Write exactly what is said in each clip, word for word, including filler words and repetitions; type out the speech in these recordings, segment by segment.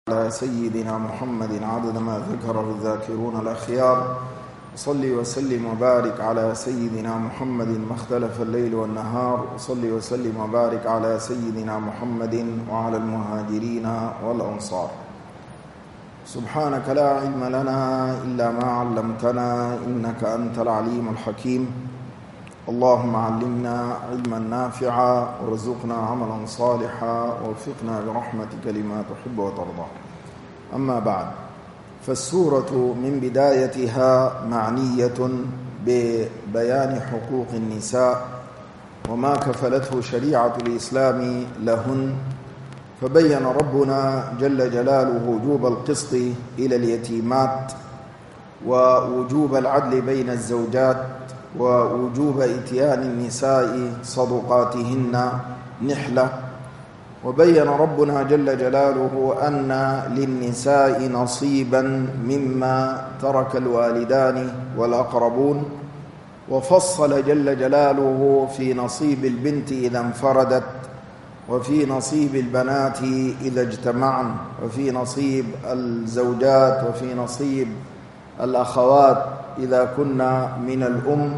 على سيدنا محمد عدد ما ذكره الذاكرون الأخيار. صلي وسلم وبارك على سيدنا محمد ما اختلف الليل والنهار. وصلي وسلم وبارك على سيدنا محمد وعلى المهاجرين والأنصار. سبحانك لا علم لنا إلا ما علمتنا إنك أنت العليم الحكيم. اللهم علمنا علما نافعا وارزقنا عملا صالحا ووفقنا برحمتك لما تحب وترضى. أما بعد، فالسورة من بدايتها معنية ببيان حقوق النساء وما كفلته شريعة الإسلام لهن، فبين ربنا جل جلاله وجوب القسط إلى اليتيمات ووجوب العدل بين الزوجات ووجوب إتيان النساء صدقاتهن نحلة. وبين ربنا جل جلاله أن للنساء نصيبا مما ترك الوالدان والأقربون، وفصل جل جلاله في نصيب البنت إذا انفردت، وفي نصيب البنات إذا اجتمعن، وفي نصيب الزوجات، وفي نصيب الأخوات إذا كنا من الأم.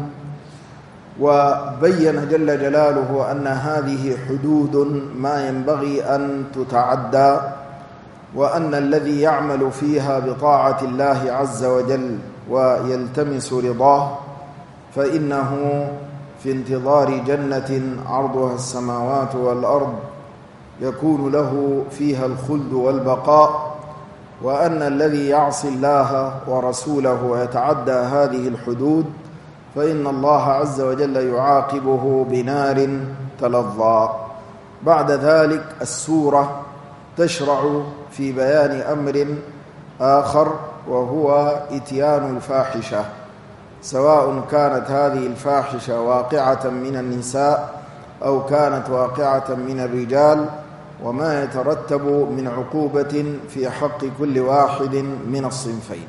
وبين جل جلاله أن هذه حدود ما ينبغي أن تتعدى، وأن الذي يعمل فيها بطاعة الله عز وجل ويلتمس رضاه فإنه في انتظار جنة عرضها السماوات والأرض يكون له فيها الخلد والبقاء، وأن الذي يعصي الله ورسوله ويتعدى هذه الحدود فإن الله عز وجل يعاقبه بنار تلظى. بعد ذلك السورة تشرع في بيان أمر آخر، وهو إتيان الفاحشة، سواء كانت هذه الفاحشة واقعة من النساء أو كانت واقعة من الرجال، وما يترتب من عقوبة في حق كل واحد من الصنفين.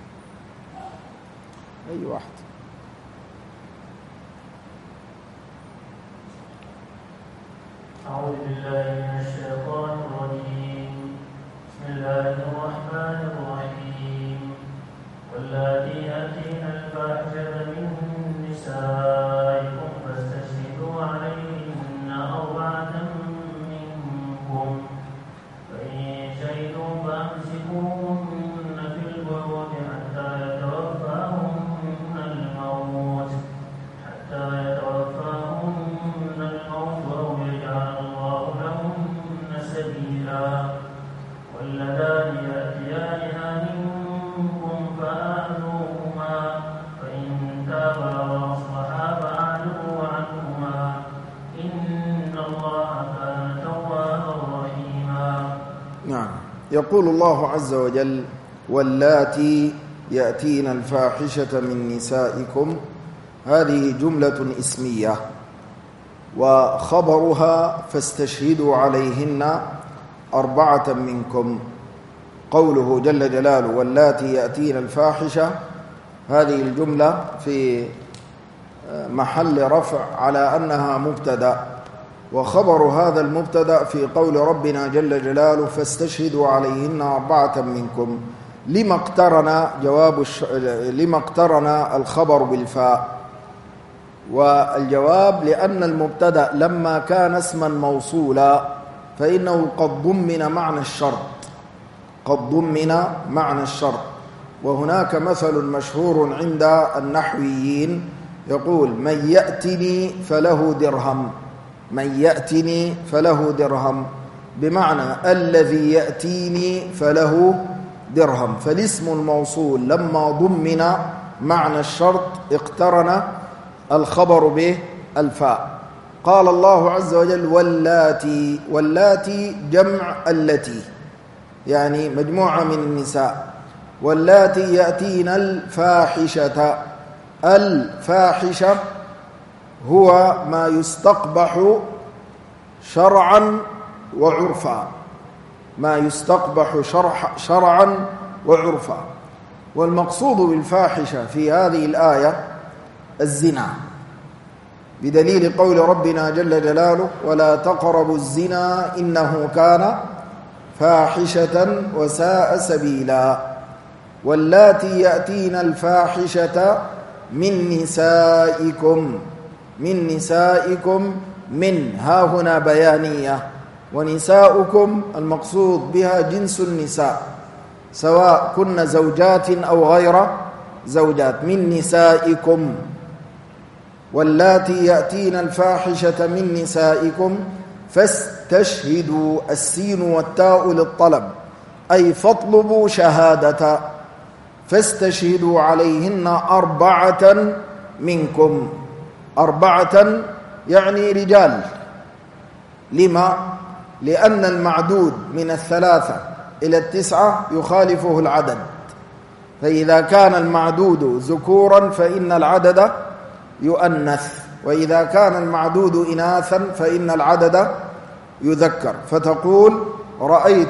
أي واحد؟ أعوذ بالله من الشيطان الرجيم. بسم الله الرحمن الرحيم. واللاتي يأتين الفاحشة من نسائكم فاستشهدوا عليهن أربعة منكم، فإن شهدوا فأمسكوهن في البيوت حتى يتوفاهن الموت حتى يتوفاهن الموت أو يجعل الله لهن سبيلا. واللذان يأتيانها منكم فآذوهما، فإن تابا وأصلحا فأعرضوا عنهما، إن الله كان توابا رحيما. نعم. يقول الله عز وجل: واللاتي يأتين الفاحشة من نسائكم. هذه جملة اسمية، وخبرها فاستشهدوا عليهن أربعة منكم. قوله جل جلاله واللاتي يأتين الفاحشة، هذه الجملة في محل رفع على أنها مبتدأ، وخبر هذا المبتدأ في قول ربنا جل جلاله فاستشهدوا عليهن أربعة منكم. لما اقترن جواب الش... لما اقترن الخبر بالفاء؟ والجواب لأن المبتدأ لما كان اسما موصولا فإنه قد ضمن معنى الشرط، قد ضمن معنى الشرط. وهناك مثل مشهور عند النحويين يقول: من يأتني فله درهم، من يأتني فله درهم، بمعنى الذي يأتيني فله درهم. فالاسم الموصول لما ضمن معنى الشرط اقترن الخبر به الفاء. قال الله عز وجل واللاتي، واللاتي جمع التي، يعني مجموعة من النساء. واللاتي يأتين الفاحشة، الفاحشة هو ما يستقبح شرعا وعرفا، ما يستقبح شرعا وعرفا. والمقصود بالفاحشة في هذه الآية الزنا، بدليل قول ربنا جل جلاله ولا تقربوا الزنا إنه كان فاحشة وساء سبيلا. واللاتي يأتين الفاحشة من نسائكم، من نسائكم من ها هنا بيانية، ونساؤكم المقصود بها جنس النساء سواء كن زوجات أو غير زوجات، من نسائكم. واللاتي يأتين الفاحشة من نسائكم فاستشهدوا، السين والتاء للطلب، أي فاطلبوا شهادة، فاستشهدوا عليهن أربعة منكم. أربعة يعني رجال. لما؟ لأن المعدود من الثلاثة إلى التسعة يخالفه العدد، فإذا كان المعدود ذكورا فإن العدد يؤنث، وإذا كان المعدود إناثا فإن العدد يذكر. فتقول رأيت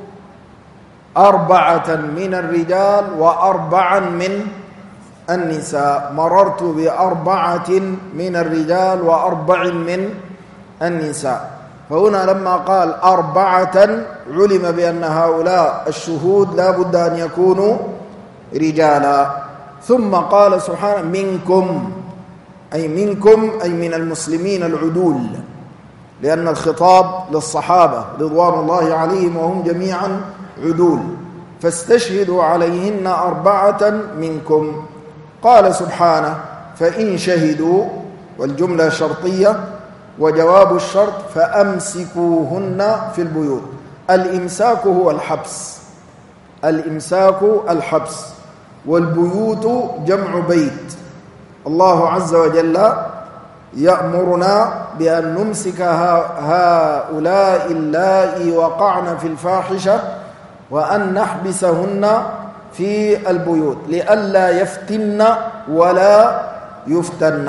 أربعة من الرجال وأربعا من النساء، مررت بأربعة من الرجال وأربع من النساء. فهنا لما قال أربعة علم بأن هؤلاء الشهود لا بد أن يكونوا رجالا. ثم قال سبحانه منكم، أي منكم أي من المسلمين العدول، لأن الخطاب للصحابة رضوان الله عليهم وهم جميعا عدول. فاستشهدوا عليهن أربعة منكم. قال سبحانه فإن شهدوا، والجملة شرطية وجواب الشرط فأمسكوهن في البيوت. الإمساك هو الحبس، الإمساك الحبس، والبيوت جمع بيت. الله عز وجل يأمرنا بأن نمسك هؤلاء اللائي وقعن في الفاحشة وأن نحبسهن في البيوت لئلا يفتن ولا يفتن.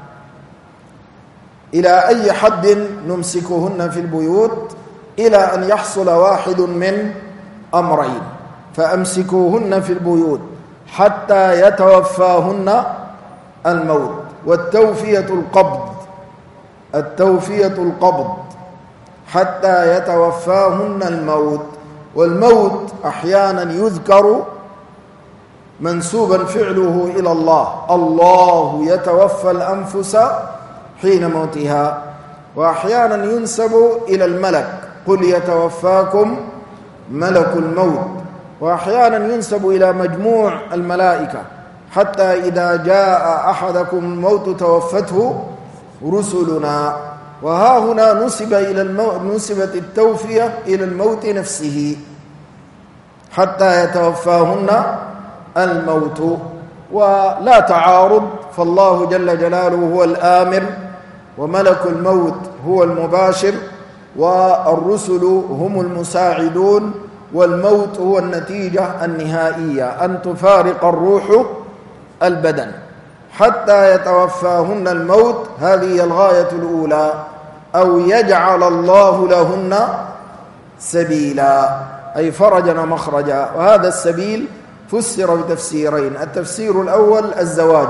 إلى أي حد نمسكهن في البيوت؟ إلى أن يحصل واحد من أمرين: فأمسكوهن في البيوت حتى يتوفاهن الموت، والتوفية القبض، التوفية القبض حتى يتوفاهن الموت. والموت أحيانا يذكر منسوبا فعله إلى الله، الله يتوفى الأنفس حين موتها، وأحيانا ينسب إلى الملك، قل يتوفاكم ملك الموت، وأحيانا ينسب إلى مجموع الملائكة، حتى إذا جاء أحدكم الموت توفته رسلنا. وها هنا نسب إلى الموت، نسبت التوفية إلى الموت نفسه حتى يتوفاهن الموت، ولا تعارض، فالله جل جلاله هو الآمر، وملك الموت هو المباشر، والرسل هم المساعدون، والموت هو النتيجة النهائية أن تفارق الروح البدن. حتى يتوفاهن الموت، هذه الغاية الأولى، أو يجعل الله لهن سبيلا، أي فرجا مخرجا. وهذا السبيل فسر بتفسيرين: التفسير الأول الزواج،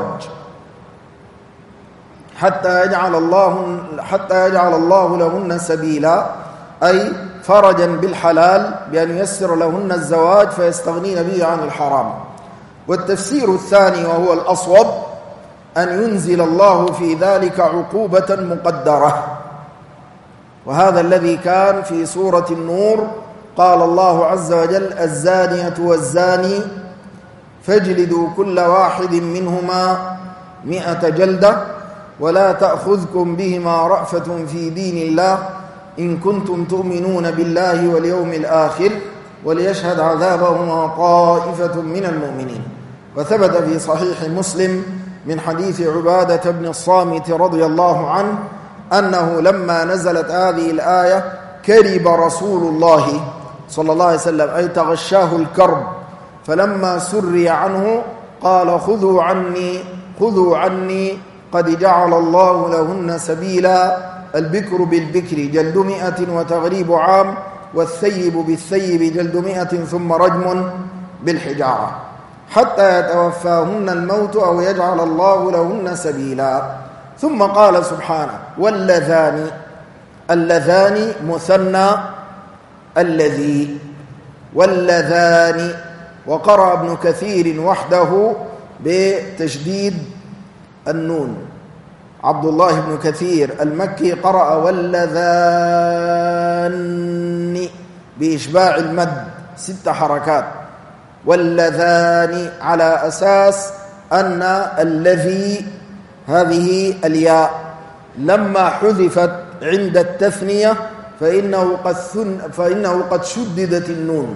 حتى يجعل الله حتى يجعل الله لهن سبيلا، أي فرجا بالحلال بأن ييسر لهن الزواج فيستغنين به عن الحرام. والتفسير الثاني وهو الأصوب أن ينزل الله في ذلك عقوبة مقدرة، وهذا الذي كان في سورة النور. قال الله عز وجل: الزانية والزاني فاجلدوا كل واحد منهما مئة جلدة ولا تأخذكم بهما رأفة في دين الله إن كنتم تؤمنون بالله واليوم الآخر وليشهد عذابهما طائفة من المؤمنين. وثبت في صحيح مسلم من حديث عبادة بن الصامت رضي الله عنه أنه لما نزلت هذه الآية كرب رسول الله صلى الله عليه وسلم، أي تغشاه الكرب، فلما سري عنه قال: خذوا عني خذوا عني قد جعل الله لهن سبيلا، البكر بالبكر جلد مئة وتغريب عام، والثيب بالثيب جلد مئة ثم رجم بالحجارة، حتى يتوفاهن الموت أو يجعل الله لهن سبيلا. ثم قال سبحانه: واللذان، اللذان مثنى الذي واللذان. وقرأ ابن كثير وحده بتشديد النون. عبد الله بن كثير المكي قرأ واللذان بإشباع المد ست حركات، واللذان، على أساس أن الذي هذه الياء لما حذفت عند التثنية فإنه قد, فإنه قد شددت النون،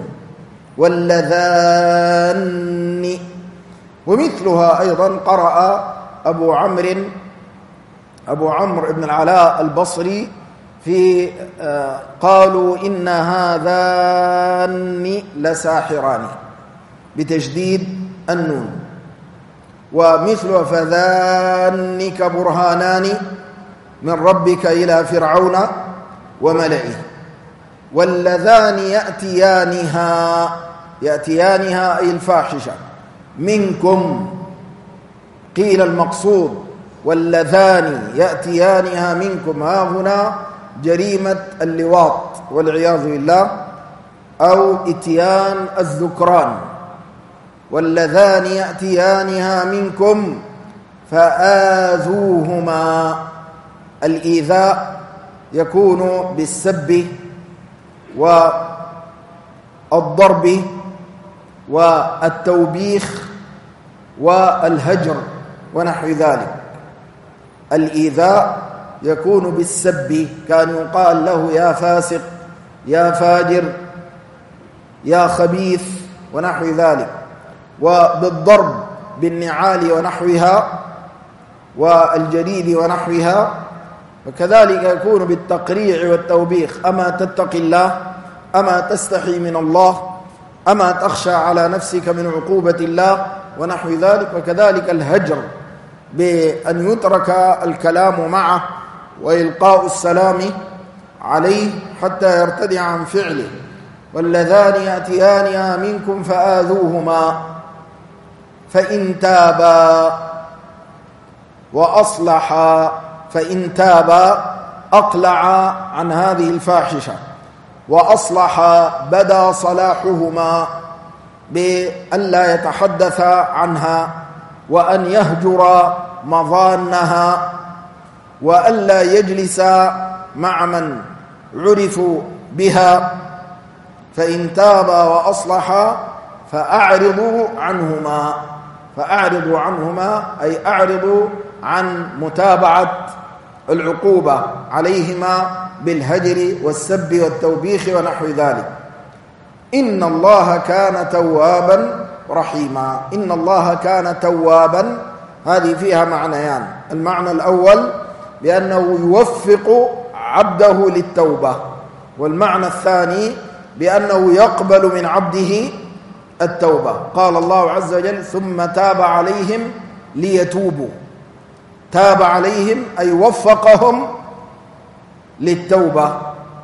واللذان. ومثلها أيضا قرأ أبو عمرو أبو عمرو بن العلاء البصري في قالوا إن هذان لساحران بتشديد النون. ومثل فذانك برهانان من ربك إلى فرعون وملئه. واللذان يأتيانها يأتيانها أي الفاحشة منكم، قيل المقصود واللذان يأتيانها منكم ها هنا جريمة اللواط والعياذ بالله، أو إتيان الذكران. واللذان يأتيانها منكم فآذوهما. الإيذاء يكون بالسب والضرب والتوبيخ والهجر ونحو ذلك. الإيذاء يكون بالسب، كان يقال له يا فاسق، يا فاجر، يا خبيث ونحو ذلك. وبالضرب بالنعال ونحوها والجريد ونحوها. وكذلك يكون بالتقريع والتوبيخ، أما تتقي الله، أما تستحي من الله، أما تخشى على نفسك من عقوبة الله ونحو ذلك. وكذلك الهجر بأن يترك الكلام معه وإلقاء السلام عليه حتى يرتدع عن فعله. واللذان يأتيانها منكم فآذوهما فإن تابا وأصلحا. فإن تابا أقلع عن هذه الفاحشة، وأصلحا بدا صلاحهما بأن لا يتحدث عنها، وأن يهجر مظانها، وأن لا يجلس مع من عرفوا بها. فإن تابا وأصلحا فأعرضوا عنهما. فأعرضوا عنهما أي أعرضوا عن متابعة العقوبة عليهما بالهجر والسب والتوبيخ ونحو ذلك. إن الله كان توابا رحيما. إن الله كان توابا، هذه فيها معنيان. المعنى الأول بأنه يوفق عبده للتوبة، والمعنى الثاني بأنه يقبل من عبده التوبة. قال الله عز وجل ثم تاب عليهم ليتوبوا. تاب عليهم أي وفقهم للتوبة،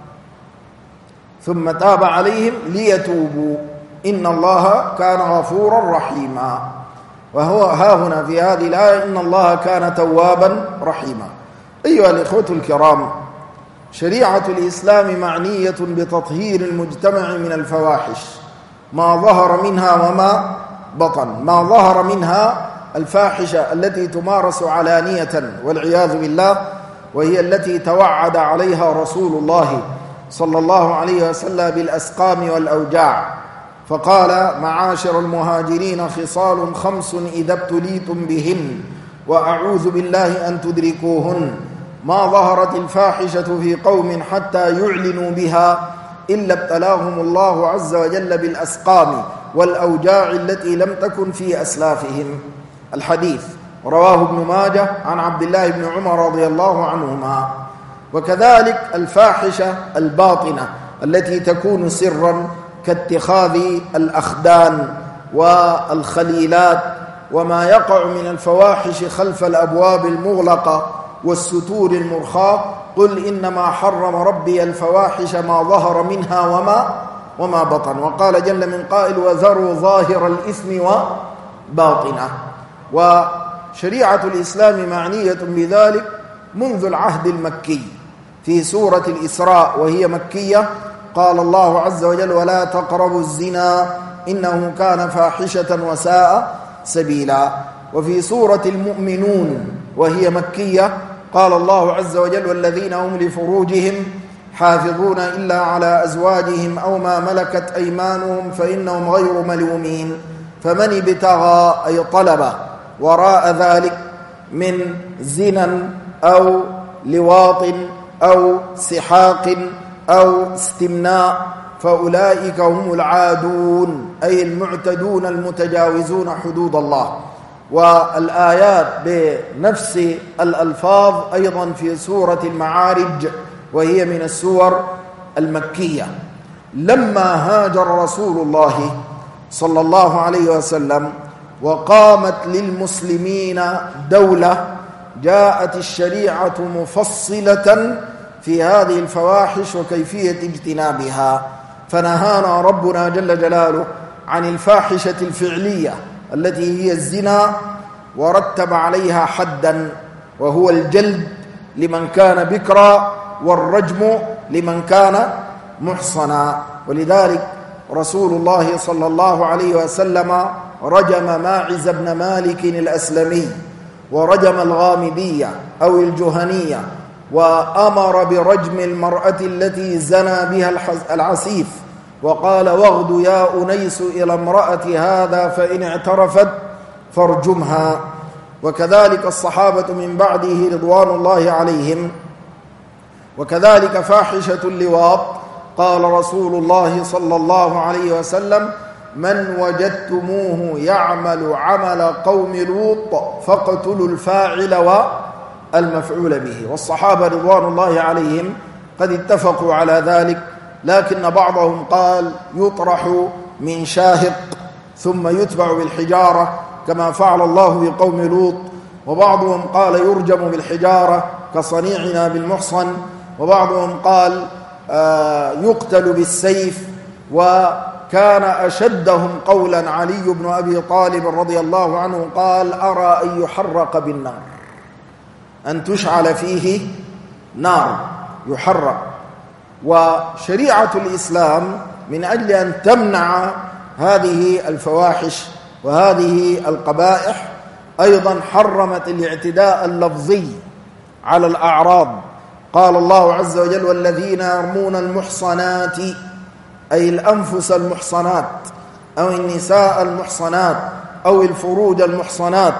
ثم تاب عليهم ليتوبوا. إن الله كان غفورا رحيما. وهو ها هنا في هذه الآية إن الله كان توابا رحيما. أيها الإخوة الكرام، شريعة الإسلام معنية بتطهير المجتمع من الفواحش ما ظهر منها وما بطن. ما ظهر منها الفاحشة التي تمارس علانية والعياذ بالله، وهي التي توعد عليها رسول الله صلى الله عليه وسلم بالأسقام والأوجاع، فقال معاشر المهاجرين خصال خمس إذا ابتليتم بهن وأعوذ بالله أن تدركوهن. ما ظهرت الفاحشة في قوم حتى يعلنوا بها إلا ابتلاهم الله عز وجل بالأسقام والأوجاع التي لم تكن في أسلافهم. الحديث رواه ابن ماجه عن عبد الله بن عمر رضي الله عنهما. وكذلك الفاحشة الباطنة التي تكون سرا كاتخاذ الأخدان والخليلات وما يقع من الفواحش خلف الأبواب المغلقة والستور المرخاة. قل إنما حرم ربي الفواحش ما ظهر منها وما وما بطن. وقال جل من قائل وذروا ظاهر الإثم وباطنه. وشريعة الإسلام معنية بذلك منذ العهد المكي في سورة الإسراء، وهي مكية، قال الله عز وجل ولا تقربوا الزنا إنه كان فاحشة وساء سبيلا. وفي سورة المؤمنون وهي مكية قال الله عز وجل والذين هم لفروجهم حافظون إلا على أزواجهم أو ما ملكت أيمانهم فإنهم غير ملومين فمن ابتغى أي طلب وراء ذلك من زنا أو لواط أو سحاق أو استمناء فأولئك هم العادون أي المعتدون المتجاوزون حدود الله. والآيات بنفس الألفاظ أيضا في سورة المعارج وهي من السور المكية. لما هاجر رسول الله صلى الله عليه وسلم وقامت للمسلمين دولة جاءت الشريعة مفصلة في هذه الفواحش وكيفية اجتنابها، فنهانا ربنا جل جلاله عن الفاحشة الفعلية التي هي الزنا ورتب عليها حدا وهو الجلد لمن كان بكرا والرجم لمن كان محصنا. ولذلك رسول الله صلى الله عليه وسلم رجم ماعز بن مالك الأسلمي ورجم الغامدية أو الجهنية وأمر برجم المرأة التي زنى بها العسيف وقال واغد يا أنيس إلى امرأة هذا فإن اعترفت فارجمها. وكذلك الصحابة من بعده رضوان الله عليهم. وكذلك فاحشة اللواط قال رسول الله صلى الله عليه وسلم من وجدتموه يعمل عمل قوم لوط فاقتلوا الفاعل والمفعول به. والصحابة رضوان الله عليهم قد اتفقوا على ذلك، لكن بعضهم قال يطرح من شاهق ثم يتبع بالحجارة كما فعل الله بقوم لوط، وبعضهم قال يرجم بالحجارة كصنيعنا بالمحصن، وبعضهم قال آه يقتل بالسيف. وكان أشدهم قولا علي بن أبي طالب رضي الله عنه قال أرى أن يحرق بالنار، أن تشعل فيه نار يحرق. وشريعة الإسلام من أجل أن تمنع هذه الفواحش وهذه القبائح أيضا حرمت الاعتداء اللفظي على الأعراض. قال الله عز وجل والذين يرمون المحصنات أي الأنفس المحصنات أو النساء المحصنات أو الفروج المحصنات.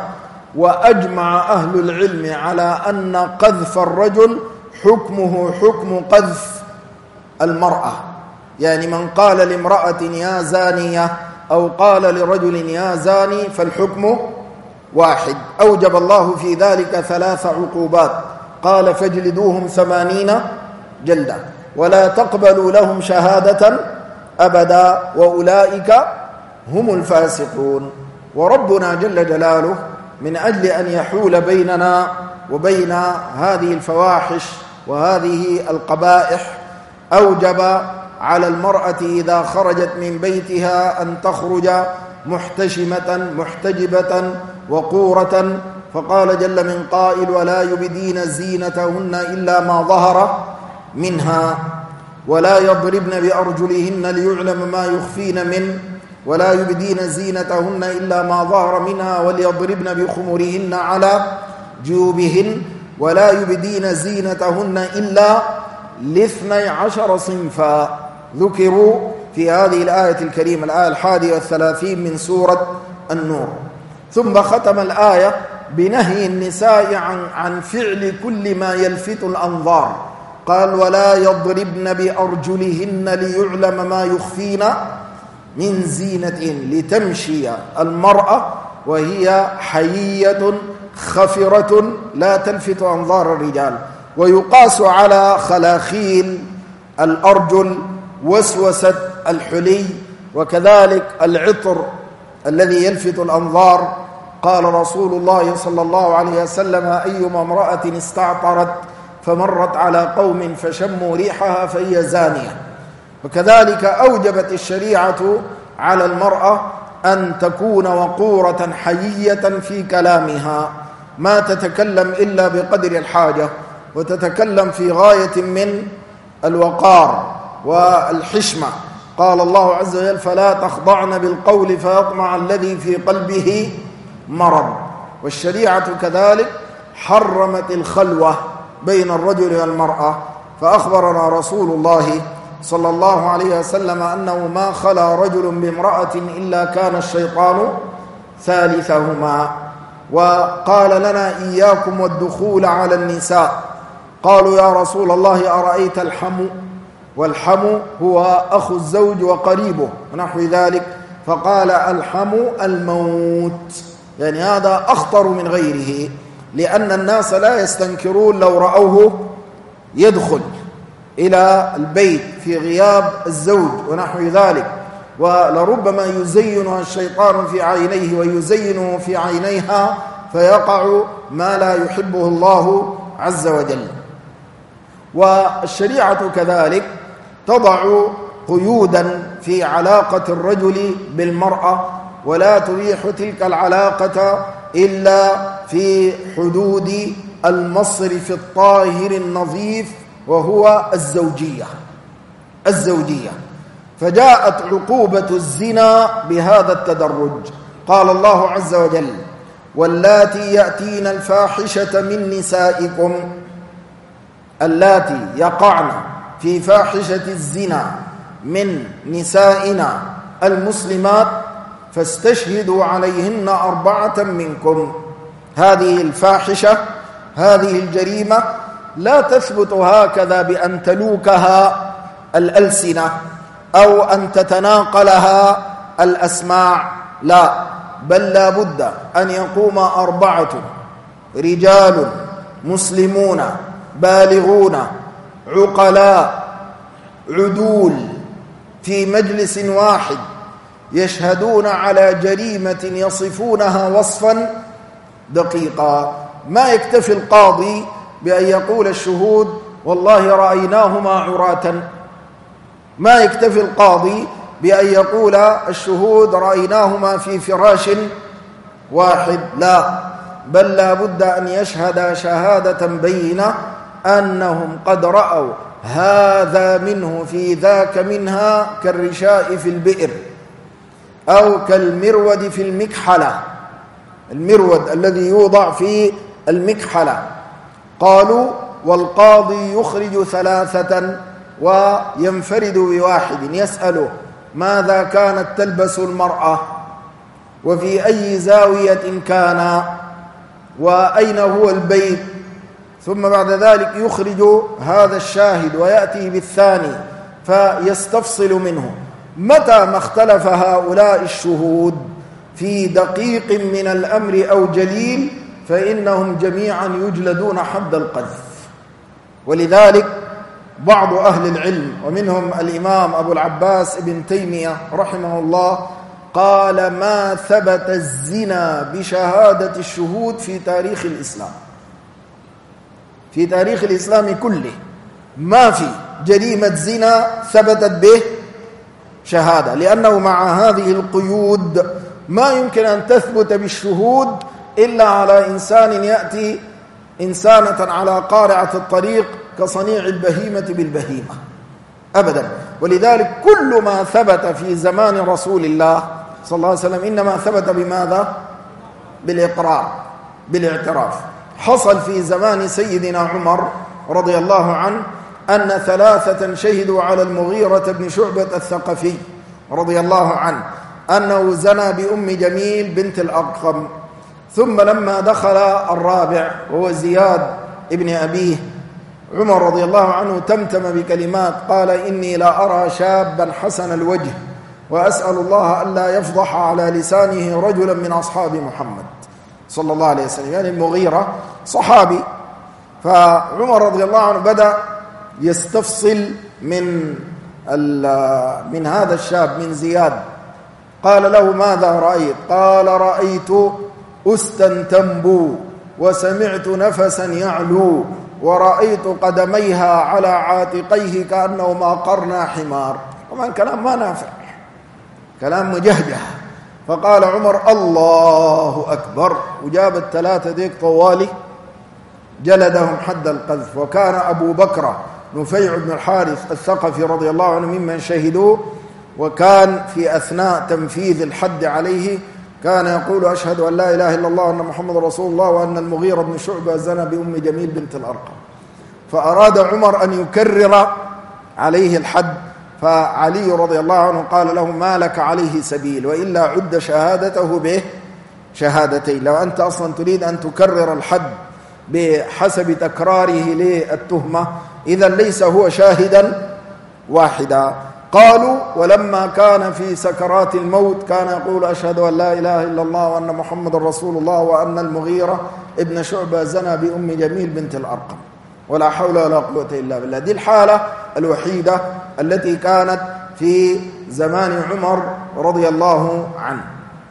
وأجمع أهل العلم على أن قذف الرجل حكمه حكم قذف المرأة، يعني من قال لامرأة يا زانية أو قال لرجل يا زاني فالحكم واحد. أوجب الله في ذلك ثلاث عقوبات، قال فاجلدوهم ثمانين جلدة ولا تقبلوا لهم شهادة أبدا وأولئك هم الفاسقون. وربنا جل جلاله من أجل أن يحول بيننا وبين هذه الفواحش وهذه القبائح أوجب على المرأة إذا خرجت من بيتها أن تخرج محتشمة محتجبة وقورة، فقال جل من قائل ولا يبدين زينتهن إلا ما ظهر منها ولا يضربن بأرجلهن ليعلم ما يخفين منه ولا يبدين زينتهن إلا ما ظهر منها وليضربن بخمرهن على جيوبهن ولا يبدين زينتهن إلا لاثني عشر صنفا ذكروا في هذه الآية الكريمة الآية الحادية والثلاثين من سورة النور. ثم ختم الآية بنهي النساء عن, عن فعل كل ما يلفت الأنظار، قال ولا يضربن بأرجلهن ليعلم ما يخفين من زينتهن، لتمشي المرأة وهي حيية خفرة لا تلفت أنظار الرجال. ويقاس على خلاخيل الأرجل وسوسة الحلي وكذلك العطر الذي يلفت الأنظار. قال رسول الله صلى الله عليه وسلم أيما امرأة استعطرت فمرت على قوم فشموا ريحها فهي زانية. وكذلك أوجبت الشريعة على المرأة أن تكون وقورة حيية في كلامها، ما تتكلم إلا بقدر الحاجة وتتكلم في غاية من الوقار والحشمة. قال الله عز وجل: فلا تخضعن بالقول فيطمع الذي في قلبه مرض. والشريعة كذلك حرمت الخلوة بين الرجل والمرأة، فأخبرنا رسول الله صلى الله عليه وسلم أنه ما خلا رجل بامرأة إلا كان الشيطان ثالثهما. وقال لنا: إياكم والدخول على النساء. قالوا: يا رسول الله أرأيت الحمو؟ والحمو هو أخو الزوج وقريبه ونحو ذلك. فقال: الحمو الموت، يعني هذا أخطر من غيره، لأن الناس لا يستنكرون لو رأوه يدخل إلى البيت في غياب الزوج ونحو ذلك، ولربما يزينها الشيطان في عينيه ويزينه في عينيها فيقع ما لا يحبه الله عز وجل. والشريعة كذلك تضع قيودا في علاقة الرجل بالمرأة، ولا تبيح تلك العلاقة إلا في حدود المصرف الطاهر النظيف، وهو الزوجية الزوجية فجاءت عقوبة الزنا بهذا التدرج. قال الله عز وجل: واللاتي يأتين الفاحشة من نسائكم، اللاتي يقعن في فاحشة الزنا من نسائنا المسلمات فاستشهدوا عليهن أربعة منكم. هذه الفاحشة، هذه الجريمة لا تثبت هكذا بأن تلوكها الألسنة أو أن تتناقلها الأسماع، لا، بل لا بد أن يقوم أربعة رجال مسلمون بالغون عقلاء عدول في مجلس واحد يشهدون على جريمة يصفونها وصفا دقيقا. ما يكتفي القاضي بأن يقول الشهود: والله رأيناهما عراة. ما يكتفي القاضي بأن يقول الشهود: رأيناهما في فراش واحد. لا، بل لا بد أن يشهد شهادة بينة أنهم قد رأوا هذا منه في ذاك منها، كالرشاء في البئر أو كالمرود في المكحلة، المرود الذي يوضع في المكحلة. قالوا: والقاضي يخرج ثلاثة وينفرد بواحد يسأله: ماذا كانت تلبس المرأة، وفي أي زاوية كان، وأين هو البيت؟ ثم بعد ذلك يخرج هذا الشاهد ويأتي بالثاني فيستفصل منه. متى ما اختلف هؤلاء الشهود في دقيق من الأمر أو جليل فإنهم جميعا يجلدون حد القذف. ولذلك بعض أهل العلم ومنهم الإمام أبو العباس ابن تيمية رحمه الله قال: ما ثبت الزنا بشهادة الشهود في تاريخ الإسلام، في تاريخ الإسلام كله ما في جريمة زنا ثبتت به شهادة، لأنه مع هذه القيود ما يمكن أن تثبت بالشهود إلا على إنسان يأتي إنسانة على قارعة الطريق كصنيع البهيمة بالبهيمة أبدا. ولذلك كل ما ثبت في زمان رسول الله صلى الله عليه وسلم إنما ثبت بماذا؟ بالإقرار، بالاعتراف. حصل في زمان سيدنا عمر رضي الله عنه أن ثلاثة شهدوا على المغيرة بن شعبة الثقفي رضي الله عنه أنه زنى بأم جميل بنت الأرقم. ثم لما دخل الرابع وهو زياد ابن أبيه، عمر رضي الله عنه تمتم بكلمات قال: إني لا أرى شابا حسن الوجه وأسأل الله ألا يفضح على لسانه رجلا من أصحاب محمد صلى الله عليه وسلم. يعني المغيرة صحابي. فعمر رضي الله عنه بدأ يستفصل من من هذا الشاب من زياد. قال له: ماذا رأيت؟ قال: رأيت أستا تنبو، وسمعت نفسا يعلو، ورأيت قدميها على عاتقيه كأنهما قرنا حمار. طبعا كلام ما نافع، كلام مجهجه. فقال عمر: الله أكبر، وجاب الثلاثة ديك طوالي جلدهم حد القذف. وكان أبو بكر نفيع بن الحارث الثقفي رضي الله عنه ممن شهدوه، وكان في أثناء تنفيذ الحد عليه كان يقول أشهد أن لا إله إلا الله وأن محمد رسول الله وأن المغيرة بن شعبة زنى بأم جميل بنت الأرقم. فأراد عمر أن يكرر عليه الحد، فعلي رضي الله عنه قال له ما لك عليه سبيل، وإلا عد شهادته به شهادتين. لو أنت أصلا تريد أن تكرر الحد بحسب تكراره للتهمة إذا ليس هو شاهدا واحدا. قالوا ولما كان في سكرات الموت كان يقول أشهد أن لا إله إلا الله وأن محمد رسول الله وأن المغيرة ابن شعبة زنى بأم جميل بنت الأرقم، ولا حول ولا قوة إلا بالله. دي الحالة الوحيدة التي كانت في زمان عمر رضي الله عنه.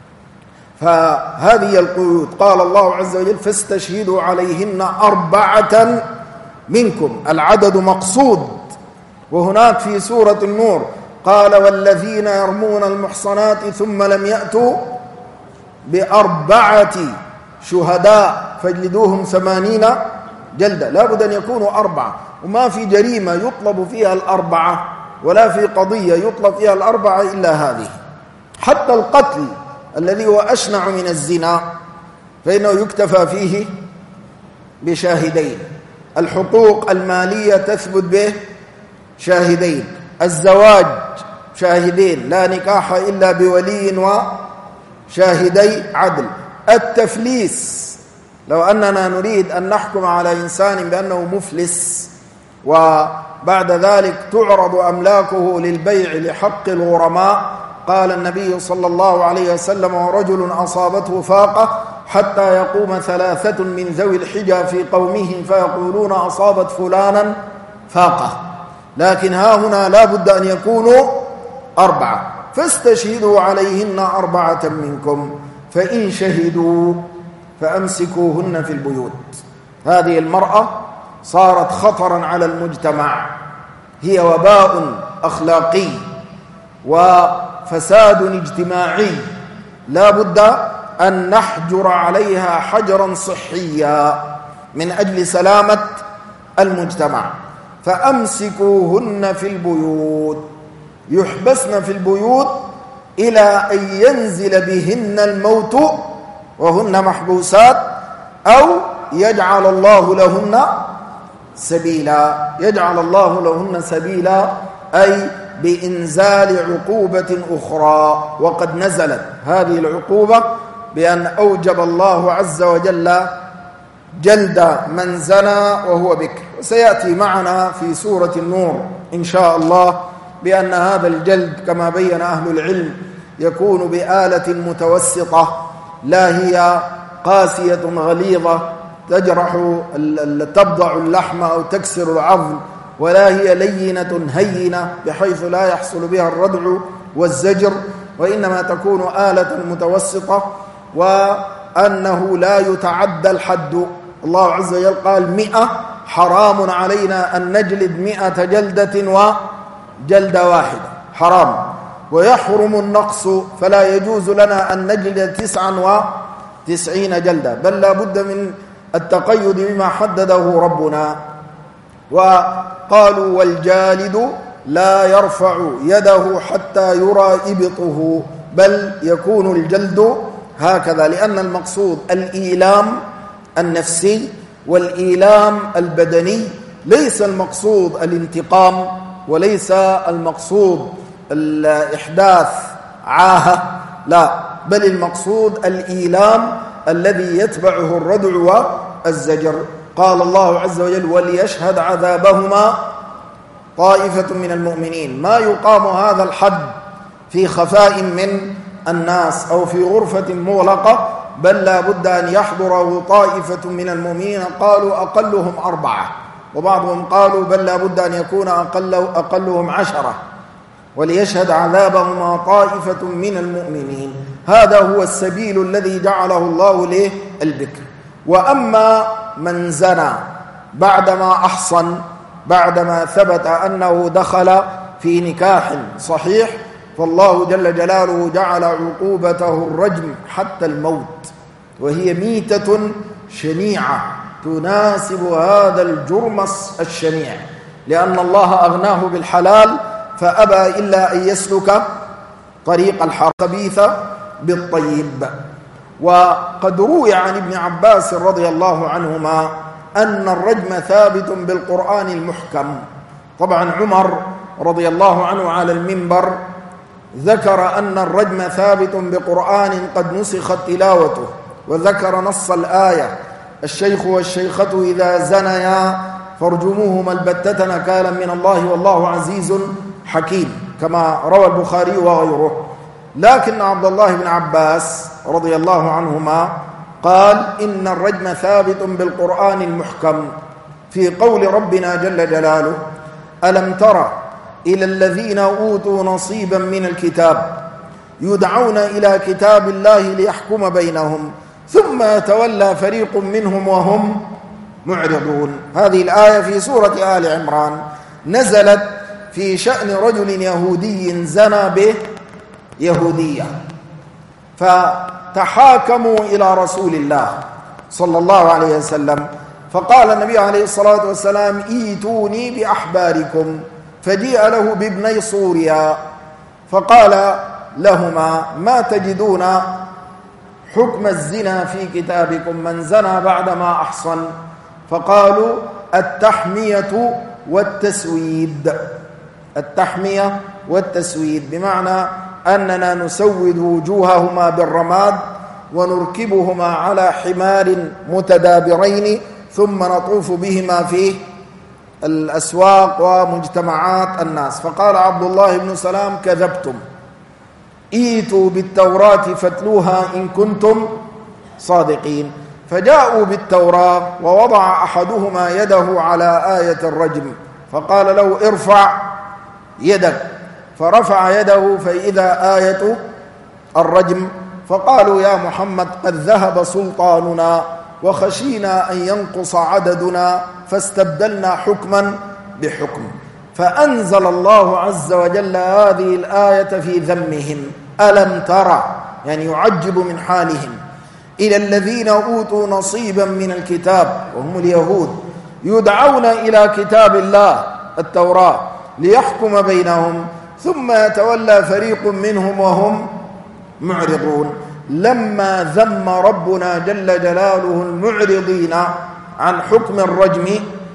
فهذه القيود قال الله عز وجل فاستشهدوا عليهن أربعة منكم، العدد مقصود. وهناك في سورة النور قال والذين يرمون المحصنات ثم لم يأتوا بأربعة شهداء فاجلدوهم ثمانين جلدة. لا بد أن يكونوا أربعة، وما في جريمة يطلب فيها الأربعة ولا في قضية يطلب فيها الأربعة إلا هذه. حتى القتل الذي هو أشنع من الزنا فإنه يكتفى فيه بشاهدين. الحقوق المالية تثبت به شاهدين. الزواج شاهدين، لا نكاح إلا بولي وشاهدي عدل. التفليس، لو أننا نريد أن نحكم على إنسان بأنه مفلس وبعد ذلك تعرض أملاكه للبيع لحق الغرماء، قال النبي صلى الله عليه وسلم ورجل أصابته فاقة حتى يقوم ثلاثة من ذوي الحجى في قومهم فيقولون أصابت فلانا فاقة، لكن ها هنا لا بد أن يكونوا أربعة. فاستشهدوا عليهن أربعة منكم فإن شهدوا فأمسكوهن في البيوت. هذه المرأة صارت خطرا على المجتمع، هي وباء أخلاقي وفساد اجتماعي، لا بد أن نحجر عليها حجرا صحيا من أجل سلامة المجتمع. فأمسكوهن في البيوت، يحبسن في البيوت إلى أن ينزل بهن الموت وهن محبوسات، أو يجعل الله لهن سبيلا. يجعل الله لهن سبيلا أي بإنزال عقوبة أخرى، وقد نزلت هذه العقوبة بأن أوجب الله عز وجل جلد من زنى وهو بكر. سيأتي معنا في سورة النور إن شاء الله بأن هذا الجلد كما بين أهل العلم يكون بآلة متوسطة، لا هي قاسية غليظة تجرح تبضع اللحم أو تكسر العظم، ولا هي لينة هينة بحيث لا يحصل بها الردع والزجر، وإنما تكون آلة متوسطة، وأنه لا يتعدى الحد. الله عز وجل قال مئة، حرام علينا أن نجلد مئة جلدة وجلدة واحدة، حرام. ويحرم النقص، فلا يجوز لنا أن نجلد تسعا وتسعين جلدة، بل لا بد من التقيد بما حدده ربنا. وقالوا والجالد لا يرفع يده حتى يرى إبطه، بل يكون الجلد هكذا، لأن المقصود الإيلام النفسي والإيلام البدني، ليس المقصود الانتقام، وليس المقصود الإحداث عاهة، لا، بل المقصود الإيلام الذي يتبعه الردع والزجر. قال الله عز وجل وليشهد عذابهما طائفة من المؤمنين. ما يقام هذا الحد في خفاء من الناس أو في غرفة مغلقة، بل لا بد أن يحضره طائفة من المؤمنين. قالوا أقلهم أربعة، وبعضهم قالوا بل لا بد أن يكون أقل أقلهم عشرة. وليشهد عذابهما طائفة من المؤمنين. هذا هو السبيل الذي جعله الله للبكر. وأما من زنى بعدما أحصن، بعدما ثبت أنه دخل في نكاح صحيح، فالله جل جلاله جعل عقوبته الرجم حتى الموت، وهي ميتة شنيعة تناسب هذا الجرم الشنيع. لأن الله أغناه بالحلال فأبى إلا أن يسلك طريق الحرام الخبيث بالطيب. وقد روي عن ابن عباس رضي الله عنهما أن الرجم ثابت بالقرآن المحكم. طبعا عمر رضي الله عنه على المنبر ذكر أن الرجم ثابت بقرآن قد نسخت تلاوته، وذكر نص الآية: الشيخ والشيخة إذا زنيا فارجموهما البتة نكالا من الله والله عزيز حكيم، كما روى البخاري وغيره. لكن عبد الله بن عباس رضي الله عنهما قال إن الرجم ثابت بالقرآن المحكم في قول ربنا جل جلاله: ألم تر إلى الذين أوتوا نصيبا من الكتاب يدعون إلى كتاب الله ليحكم بينهم ثم يتولى فريق منهم وهم معرضون. هذه الآية في سورة آل عمران نزلت في شأن رجل يهودي زنى به يهودية، فتحاكموا إلى رسول الله صلى الله عليه وسلم، فقال النبي عليه الصلاة والسلام: ايتوني بأحباركم، فجيء له بابني صوريا فقال لهما: ما تجدون حكم الزنا في كتابكم؟ من زنى بعدما أحصن؟ فقالوا: التحمية والتسويد. التحمية والتسويد بمعنى أننا نسود وجوههما بالرماد ونركبهما على حمار متدابرين ثم نطوف بهما في الأسواق ومجتمعات الناس. فقال عبد الله بن سلام: كذبتم، ايتوا بالتوراة فاتلوها إن كنتم صادقين. فجاءوا بالتوراة ووضع أحدهما يده على آية الرجم، فقال له: ارفع يدك، فرفع يده فإذا آية الرجم. فقالوا: يا محمد قد ذهب سلطاننا وخشينا أن ينقص عددنا فاستبدلنا حكما بحكم. فأنزل الله عز وجل هذه الآية في ذمهم: ألم ترى، يعني يعجب من حالهم، إلى الذين أوتوا نصيبا من الكتاب وهم اليهود يدعون إلى كتاب الله التوراة ليحكم بينهم ثم يتولى فريق منهم وهم معرضون. لما ذم ربنا جل جلاله المعرضين عن حكم الرجم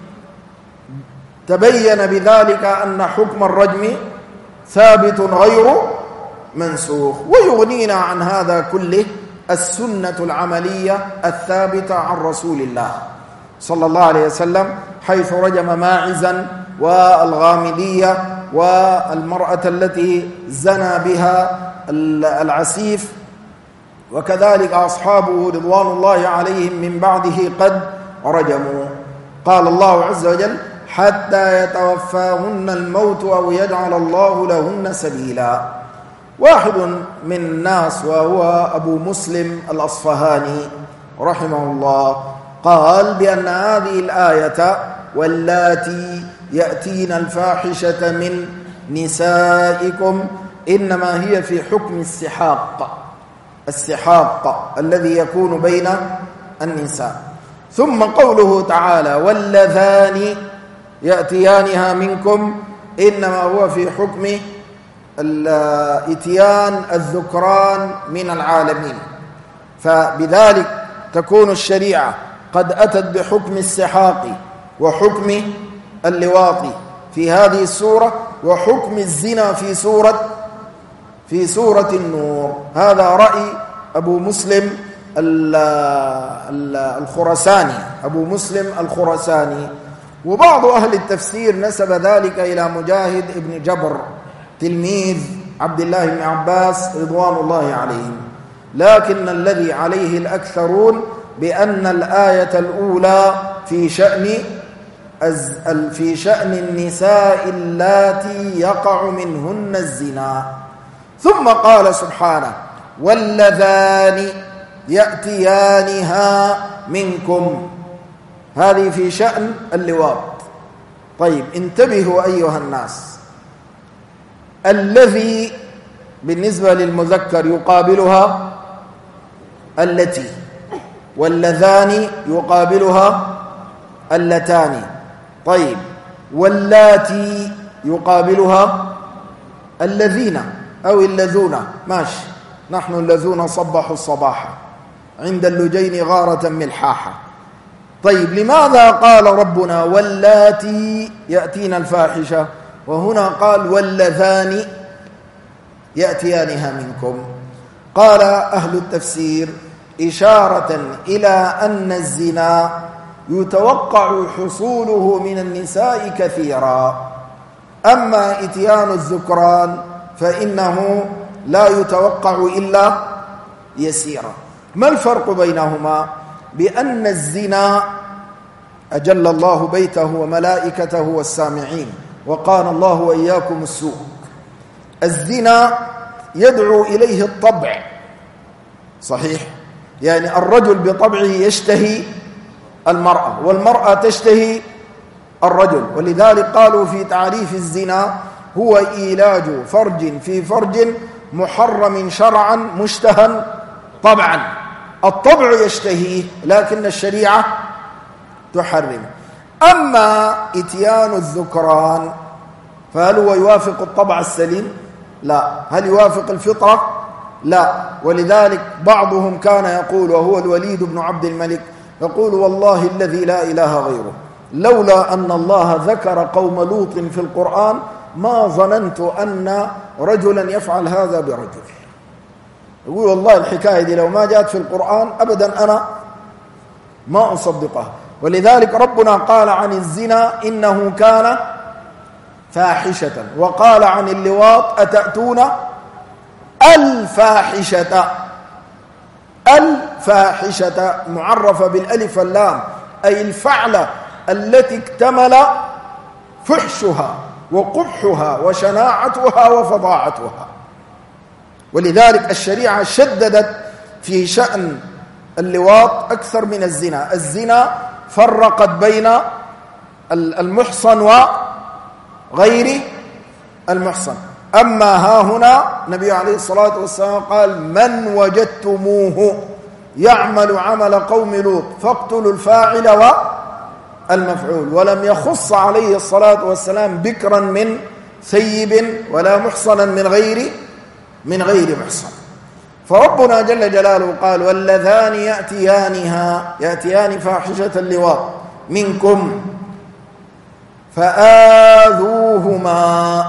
تبين بذلك أن حكم الرجم ثابت غير منسوخ. ويغنينا عن هذا كله السنة العملية الثابتة عن رسول الله صلى الله عليه وسلم، حيث رجم ماعزا والغامدية والمرأة التي زنى بها العسيف، وكذلك أصحابه رضوان الله عليهم من بعده قد رجموا. قال الله عز وجل: حتى يتوفاهن الموت أو يجعل الله لهن سبيلا. واحد من الناس وهو أبو مسلم الأصفهاني رحمه الله قال بأن هذه الآية: واللاتي يأتين الفاحشة من نسائكم، إنما هي في حكم السحاق، السحاق الذي يكون بين النساء. ثم قوله تعالى: واللذان يأتيانها منكم، إنما هو في حكم الاتيان الذكران من العالمين. فبذلك تكون الشريعة قد أتت بحكم السحاق وحكم اللواط في هذه السورة، وحكم الزنا في سورة في سورة النور. هذا رأي أبو مسلم الخراساني أبو مسلم الخراساني. وبعض أهل التفسير نسب ذلك إلى مجاهد ابن جبر تلميذ عبد الله بن عباس رضوان الله عليهم، لكن الذي عليه الأكثرون بأن الآية الأولى في شأن في شأن النساء اللاتي يقع منهن الزنا. ثم قال سبحانه: واللذان يأتيانها منكم، هذه في شأن اللواط. طيب انتبهوا أيها الناس، الذي بالنسبة للمذكر يقابلها التي، واللذان يقابلها اللتان. طيب واللاتي يقابلها الذين أو اللذون، ماشي، نحن الذين صبحوا الصباح عند اللجين غارة ملحاحة. طيب لماذا قال ربنا واللاتي يأتين الفاحشة وهنا قال واللذان يأتيانها منكم؟ قال أهل التفسير إشارة إلى أن الزنا يتوقع حصوله من النساء كثيرا، أما إتيان الذكران فإنه لا يتوقع إلا يسيرا. ما الفرق بينهما؟ بأن الزنا أجل الله بيته وملائكته والسامعين وقال الله وإياكم السوء. الزنا يدعو إليه الطبع، صحيح، يعني الرجل بطبعه يشتهي المرأة والمرأة تشتهي الرجل، ولذلك قالوا في تعريف الزنا هو إيلاج فرج في فرج محرم شرعا مشتهى طبعا. الطبع يشتهيه لكن الشريعة تحرم. أما إتيان الذكران فهل هو يوافق الطبع السليم؟ لا. هل يوافق الفطرة؟ لا. ولذلك بعضهم كان يقول، وهو الوليد بن عبد الملك، يقول والله الذي لا إله غيره لولا أن الله ذكر قوم لوط في القرآن ما ظننت أن رجلا يفعل هذا برجل. يقول والله الحكاية دي لو ما جاءت في القرآن أبدا أنا ما أصدقها. ولذلك ربنا قال عن الزنا إنه كان فاحشة، وقال عن اللواط أتأتون الفاحشة. الفاحشة معرفة بالألف واللام، أي الفعلة التي اكتمل فحشها وقبحها وشناعتها وفظاعتها. ولذلك الشريعة شددت في شأن اللواط أكثر من الزنا. الزنا فرقت بين المحصن وغير المحصن. أما ها هنا النبي عليه الصلاة والسلام قال من وجدتموه يعمل عمل قوم لوط فاقتلوا الفاعل والمفعول، ولم يخص عليه الصلاة والسلام بكرا من ثيب ولا محصنا من غير من غير محصن. فربنا جل جلاله قال واللذان يأتيانها يأتيان فاحشة اللواط منكم فآذوهما.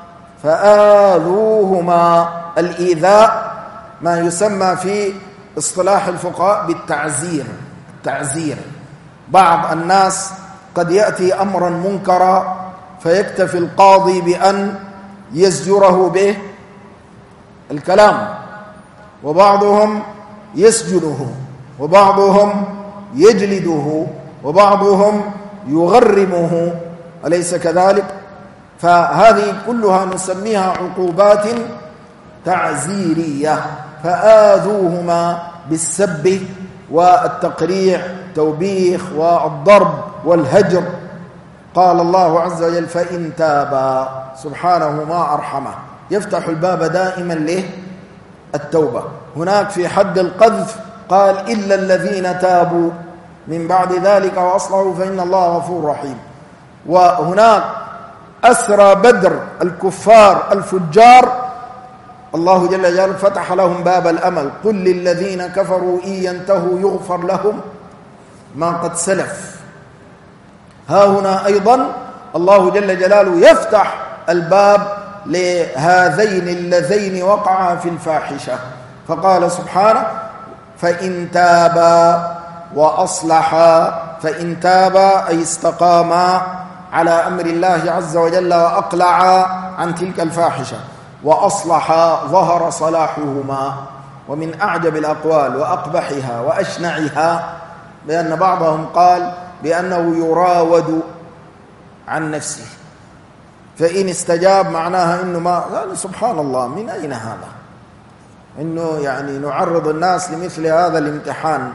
فآذوهما الإيذاء ما يسمى في اصطلاح الفقهاء بالتعزير. التعزير، بعض الناس قد يأتي أمرا منكرا فيكتفي القاضي بأن يزجره به الكلام، وبعضهم يسجنه، وبعضهم يجلده، وبعضهم يغرمه، أليس كذلك؟ فهذه كلها نسميها عقوبات تعزيرية. فآذوهما بالسب والتقريع، توبيخ والضرب والهجر. قال الله عز وجل فإن تابا، سبحانه ما أرحمه، يفتح الباب دائما له التوبة. هناك في حد القذف قال إلا الذين تابوا من بعد ذلك وأصلحوا فإن الله غفور رحيم. وهناك أسرى بدر الكفار الفجار الله جل جلاله فتح لهم باب الأمل، قل للذين كفروا إن ينتهوا يغفر لهم ما قد سلف. ها هنا أيضا الله جل جلاله يفتح الباب لهذين اللذين وقعا في الفاحشة، فقال سبحانه فإن تابا وأصلحا. فإن تابا أي استقاما على أمر الله عز وجل وأقلعا عن تلك الفاحشة، وأصلحا ظهر صلاحهما. ومن أعجب الأقوال وأقبحها وأشنعها بأن بعضهم قال بأنه يراود عن نفسه، فإن استجاب معناها إنه ما، يعني سبحان الله، من أين هذا؟ إنه يعني نعرض الناس لمثل هذا الامتحان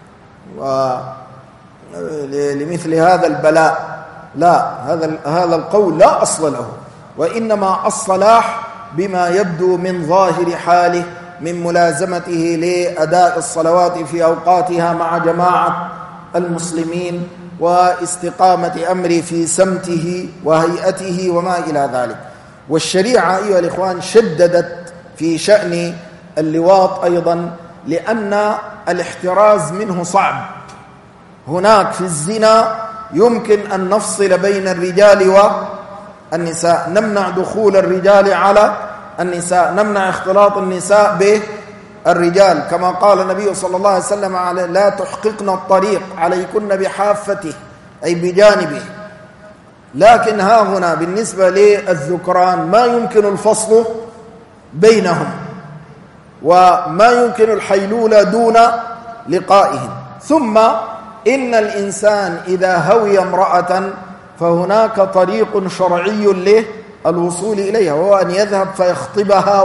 ولمثل هذا البلاء. لا، هذا هذا القول لا أصل له، وإنما الصلاح بما يبدو من ظاهر حاله من ملازمته لأداء الصلوات في أوقاتها مع جماعة المسلمين واستقامة أمره في سمته وهيئته وما إلى ذلك. والشريعة أيها الإخوان شددت في شأن اللواط أيضا، لأن الاحتراز منه صعب. هناك في الزنا يمكن أن نفصل بين الرجال والنساء، نمنع دخول الرجال على النساء، نمنع اختلاط النساء بالرجال، كما قال النبي صلى الله عليه وسلم على لا تحققن الطريق عليكن بحافته أي بجانبه. لكن ها هنا بالنسبة للذكران ما يمكن الفصل بينهم، وما يمكن الحيلولة دون لقائهم. ثم إن الإنسان إذا هوي امرأة فهناك طريق شرعي للوصول إليها، وهو أن يذهب فيخطبها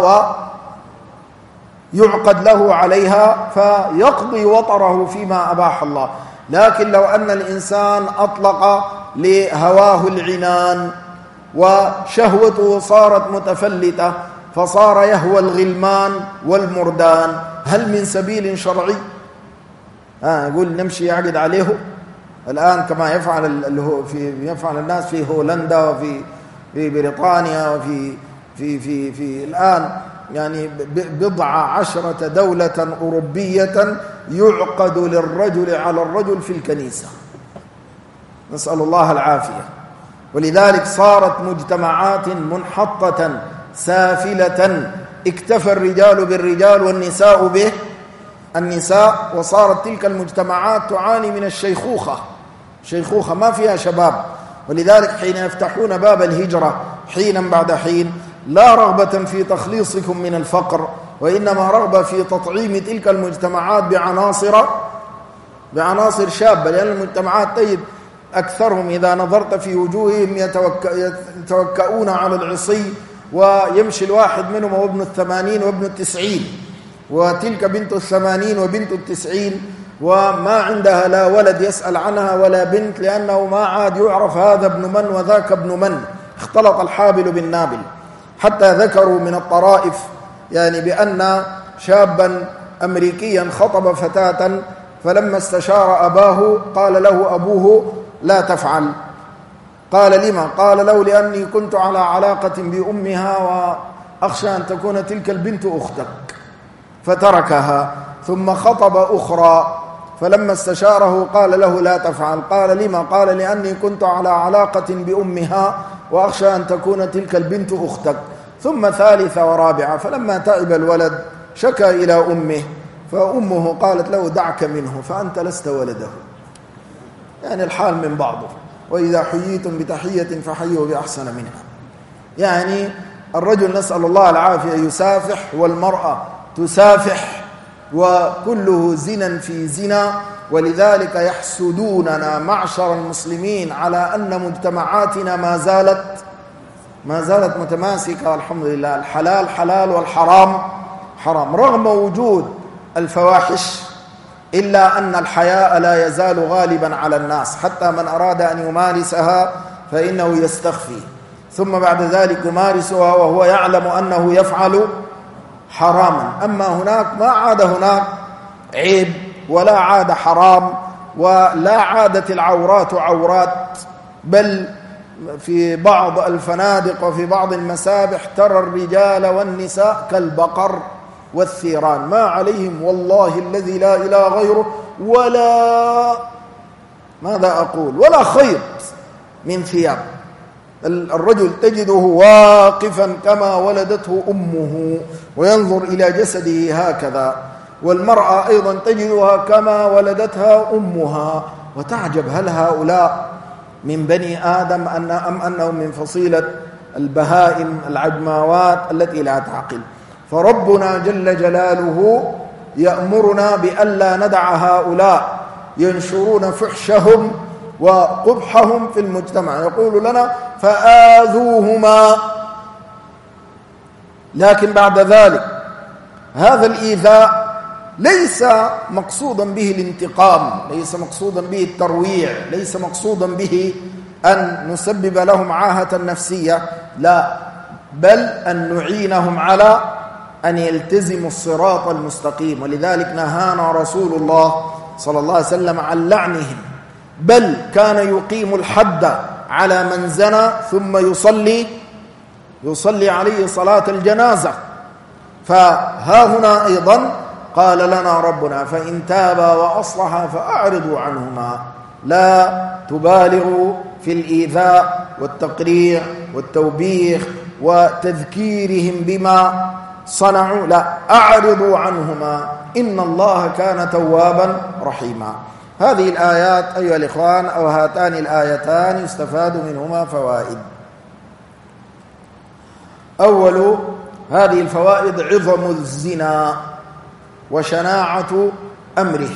ويعقد له عليها فيقضي وطره فيما أباح الله. لكن لو أن الإنسان أطلق لهواه العنان وشهوته صارت متفلتة فصار يهوى الغلمان والمردان، هل من سبيل شرعي؟ آه يقول نمشي يعقد عليه الآن كما يفعل في يفعل الناس في هولندا وفي في بريطانيا وفي في في في الآن يعني بضع عشرة دولة أوروبية يعقد للرجل على الرجل في الكنيسة، نسأل الله العافية. ولذلك صارت مجتمعات منحطة سافلة، اكتفى الرجال بالرجال والنساء به النساء، وصارت تلك المجتمعات تعاني من الشيخوخة، شيخوخة ما فيها شباب. ولذلك حين يفتحون باب الهجرة حينا بعد حين لا رغبة في تخليصكم من الفقر، وإنما رغبة في تطعيم تلك المجتمعات بعناصر بعناصر شابة، لأن المجتمعات تجد أكثرهم إذا نظرت في وجوههم يتوكؤون على العصي، ويمشي الواحد منهم وابن الثمانين وابن التسعين، وتلك بنت الثمانين وبنت التسعين، وما عندها لا ولد يسأل عنها ولا بنت، لأنه ما عاد يعرف هذا ابن من وذاك ابن من، اختلط الحابل بالنابل. حتى ذكروا من الطرائف يعني بأن شابا أمريكيا خطب فتاة، فلما استشار أباه قال له أبوه لا تفعل. قال لما؟ قال له لأني كنت على علاقة بأمها وأخشى أن تكون تلك البنت أختك، فتركها. ثم خطب أخرى، فلما استشاره قال له لا تفعل. قال لما؟ قال لأني كنت على علاقة بأمها وأخشى أن تكون تلك البنت أختك. ثم ثالثة ورابعة، فلما تعب الولد شكى إلى أمه، فأمه قالت له دعك منه فأنت لست ولده. يعني الحال من بعضه، وإذا حييتم بتحية فحيوا بأحسن منها. يعني الرجل نسأل الله العافية يسافح، والمرأة تسافح، وكله زنا في زنا. ولذلك يحسدوننا معشر المسلمين على أن مجتمعاتنا ما زالت ما زالت متماسكة والحمد لله، الحلال حلال والحرام حرام، رغم وجود الفواحش، إلا أن الحياء لا يزال غالبا على الناس، حتى من أراد أن يمارسها فإنه يستخفي، ثم بعد ذلك يمارسها وهو يعلم أنه يفعل حراما. أما هناك ما عاد هناك عيب ولا عاد حرام، ولا عادت العورات عورات، بل في بعض الفنادق وفي بعض المسابح ترى الرجال والنساء كالبقر والثيران، ما عليهم والله الذي لا إله غيره ولا ماذا أقول ولا خيط من ثياب. الرجل تجده واقفا كما ولدته أمه وينظر إلى جسده هكذا، والمرأة أيضا تجدها كما ولدتها أمها، وتعجب هل هؤلاء من بني آدم أن أم أنهم من فصيلة البهائم العجماوات التي لا تعقل. فربنا جل جلاله يأمرنا بألا ندع هؤلاء ينشرون فحشهم وقبحهم في المجتمع، يقول لنا فآذوهما. لكن بعد ذلك هذا الإيذاء ليس مقصودا به الانتقام، ليس مقصودا به الترويع، ليس مقصودا به أن نسبب لهم عاهة نفسية، لا، بل أن نعينهم على أن يلتزموا الصراط المستقيم. ولذلك نهانا رسول الله صلى الله عليه وسلم عن لعنهم، بل كان يقيم الحد على من زنى ثم يصلي يصلي عليه صلاة الجنازة. فها هنا أيضا قال لنا ربنا فإن تابا وأصلحا فأعرضوا عنهما، لا تبالغوا في الإيذاء والتقريع والتوبيخ وتذكيرهم بما صنعوا، لا، أعرضوا عنهما إن الله كان توابا رحيما. هذه الآيات أيها الإخوان أو هاتان الآيتان يستفاد منهما فوائد. أول هذه الفوائد عظم الزنا وشناعة أمره،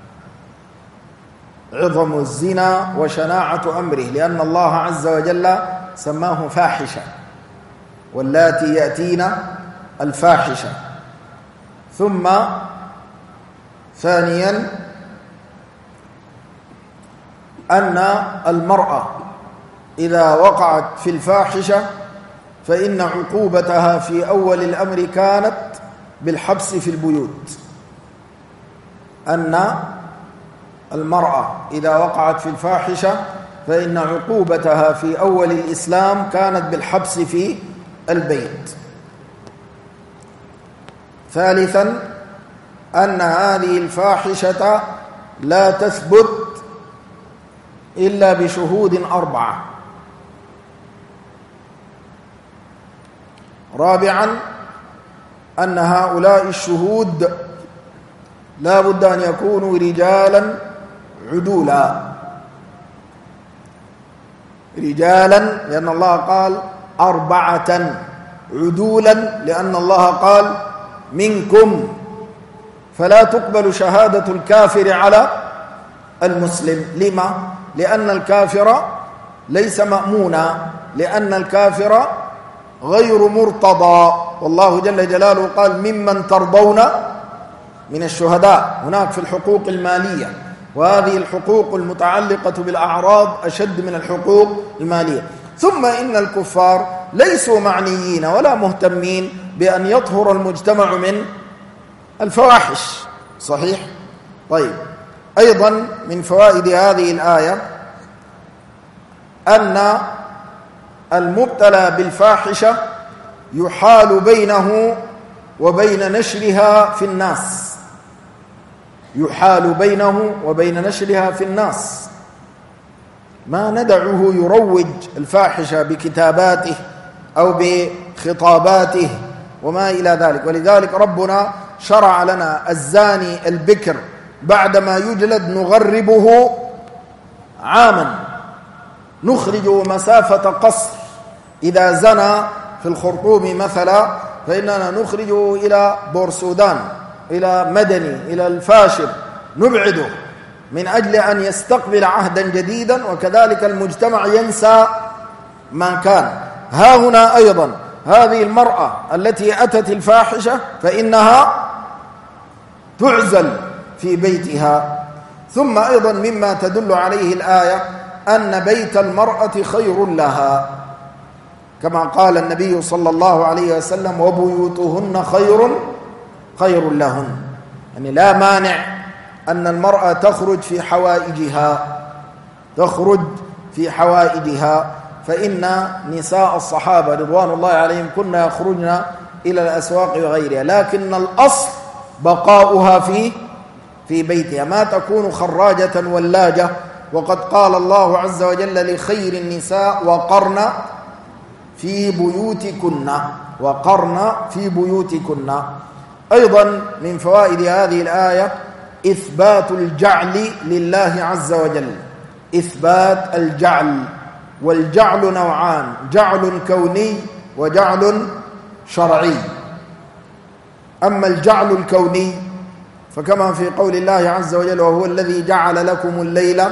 عظم الزنا وشناعة أمره، لأن الله عز وجل سماه فاحشة، واللاتي يأتين الفاحشة. ثم ثانيا أن المرأة إذا وقعت في الفاحشة فإن عقوبتها في أول الأمر كانت بالحبس في البيوت، أن المرأة إذا وقعت في الفاحشة فإن عقوبتها في أول الإسلام كانت بالحبس في البيت. ثالثا أن هذه الفاحشة لا تثبت إلا بشهود أربعة. رابعا أن هؤلاء الشهود لا بد أن يكونوا رجالا عدولا، رجالا لأن الله قال أربعة، عدولا لأن الله قال منكم، فلا تقبل شهادة الكافر على المسلم. لما؟ لأن الكافر ليس مأمونا، لأن الكافر غير مرتضى، والله جل جلاله قال ممن ترضون من الشهداء. هناك في الحقوق المالية، وهذه الحقوق المتعلقة بالأعراض أشد من الحقوق المالية. ثم إن الكفار ليسوا معنيين ولا مهتمين بأن يطهر المجتمع من الفواحش، صحيح؟ طيب، أيضا من فوائد هذه الآية أن المبتلى بالفاحشة يحال بينه وبين نشرها في الناس، يحال بينه وبين نشرها في الناس، ما ندعه يروج الفاحشة بكتاباته أو بخطاباته وما إلى ذلك. ولذلك ربنا شرع لنا الزاني البكر بعدما يجلد نغربه عاما، نخرجه مسافة قصر. إذا زنى في الخرطوم مثلا فإننا نخرجه إلى بورسودان، إلى مدني، إلى الفاشر، نبعده من أجل أن يستقبل عهدا جديدا، وكذلك المجتمع ينسى ما كان. ها هنا أيضا هذه المرأة التي أتت الفاحشة فإنها تعزل في بيتها. ثم أيضا مما تدل عليه الآية أن بيت المرأة خير لها، كما قال النبي صلى الله عليه وسلم وبيوتهن خير خير لهن، يعني لا مانع أن المرأة تخرج في حوائجها، تخرج في حوائجها، فإن نساء الصحابة رضوان الله عليهم كنا يخرجن إلى الأسواق وغيرها، لكن الأصل بقاؤها في في بيتها، ما تكون خراجة ولاجة. وقد قال الله عز وجل لخير النساء وقرن في بيوتكن، وقرن في بيوتكن. أيضا من فوائد هذه الآية إثبات الجعل لله عز وجل، إثبات الجعل، والجعل نوعان، جعل كوني وجعل شرعي. أما الجعل الكوني فكما في قول الله عز وجل وهو الذي جعل لكم الليل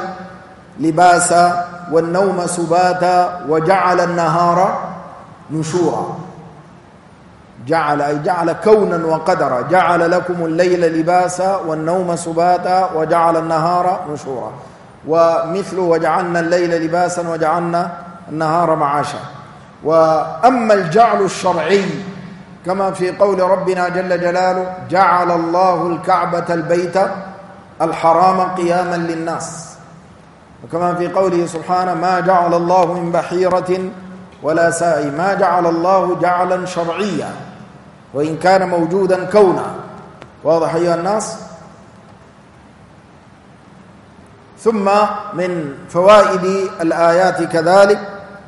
لباسا والنوم سباتا وجعل النهار نشورا، جعل أي جعل كونا وقدرا، جعل لكم الليل لباسا والنوم سباتا وجعل النهار نشورا، ومثله وجعلنا الليل لباسا وجعلنا النهار معاشا. وأما الجعل الشرعي كما في قول ربنا جل جلاله جعل الله الكعبة البيت الحرام قياما للناس. وكما في قوله سبحانه ما جعل الله من بحيرة ولا سائي، ما جعل الله جعلا شرعيا وإن كان موجودا كونا. واضح أيها الناس؟ ثم من فوائد الآيات كذلك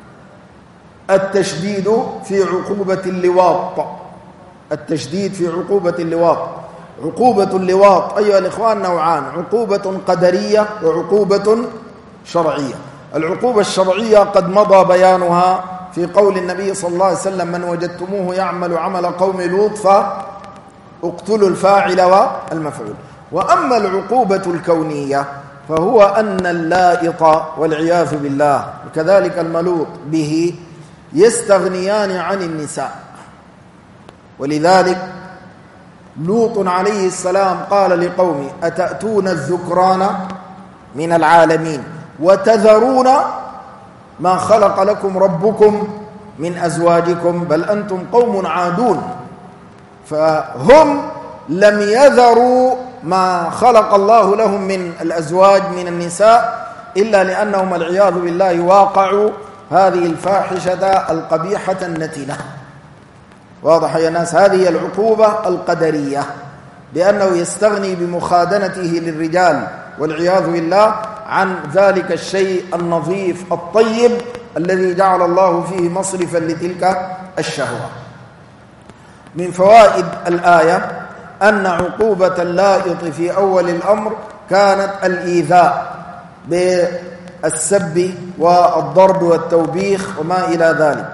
التشديد في عقوبة اللواط. التشديد في عقوبة اللواط. عقوبة اللواط أيها الإخوان نوعان: عقوبة قدرية وعقوبة شرعية. العقوبة الشرعية قد مضى بيانها في قول النبي صلى الله عليه وسلم من وجدتموه يعمل عمل قوم لوط فاقتلوا الفاعل والمفعول. وأما العقوبة الكونية فهو أن اللائط والعياذ بالله وكذلك الملوط به يستغنيان عن النساء. ولذلك لوط عليه السلام قال لقومه أتأتون الذكران من العالمين وتذرون ما خلق لكم ربكم من أزواجكم بل أنتم قوم عادون. فهم لم يذروا ما خلق الله لهم من الأزواج من النساء إلا لأنهم العياذ بالله واقعوا هذه الفاحشة القبيحة النتنة. واضح يا ناس؟ هذه العقوبة القدرية بأنه يستغني بمخادنته للرجال والعياذ بالله عن ذلك الشيء النظيف الطيب الذي جعل الله فيه مصرفا لتلك الشهوة. من فوائد الآية أن عقوبة اللائط في أول الأمر كانت الإيذاء بالسب والضرب والتوبيخ وما إلى ذلك.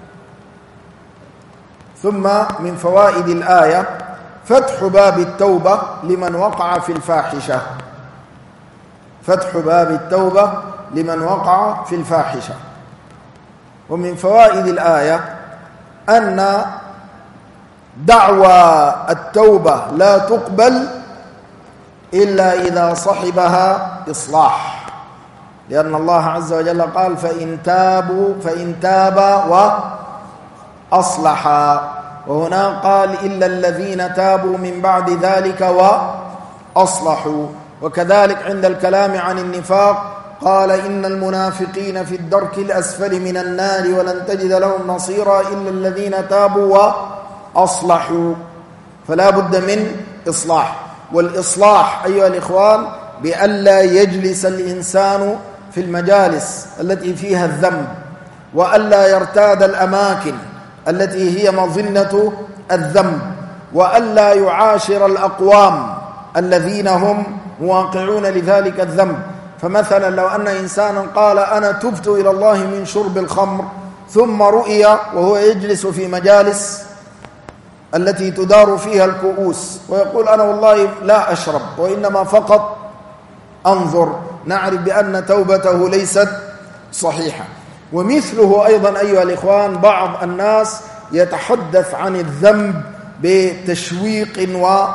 ثم من فوائد الآية فتح باب التوبة لمن وقع في الفاحشة. فتح باب التوبة لمن وقع في الفاحشة. ومن فوائد الآية أن دعوى التوبة لا تقبل إلا إذا صحبها إصلاح، لأن الله عز وجل قال فإن تابوا فإن تابا وأصلحا، وهنا قال إلا الذين تابوا من بعد ذلك وأصلحوا. وكذلك عند الكلام عن النفاق قال إن المنافقين في الدرك الأسفل من النار ولن تجد لهم نصيرا إلا الذين تابوا وأصلحوا. فلا بد من إصلاح. والإصلاح أيها الإخوان بألا يجلس الإنسان في المجالس التي فيها الذنب، وألا يرتاد الأماكن التي هي مظنة الذنب، وألا يعاشر الأقوام الذين هم مواقعون لذلك الذنب. فمثلا لو أن إنسانا قال أنا تبت إلى الله من شرب الخمر ثم رؤي وهو يجلس في مجالس التي تدار فيها الكؤوس ويقول أنا والله لا أشرب وإنما فقط أنظر، نعرف بأن توبته ليست صحيحة. ومثله أيضا أيها الإخوان بعض الناس يتحدث عن الذنب بتشويق و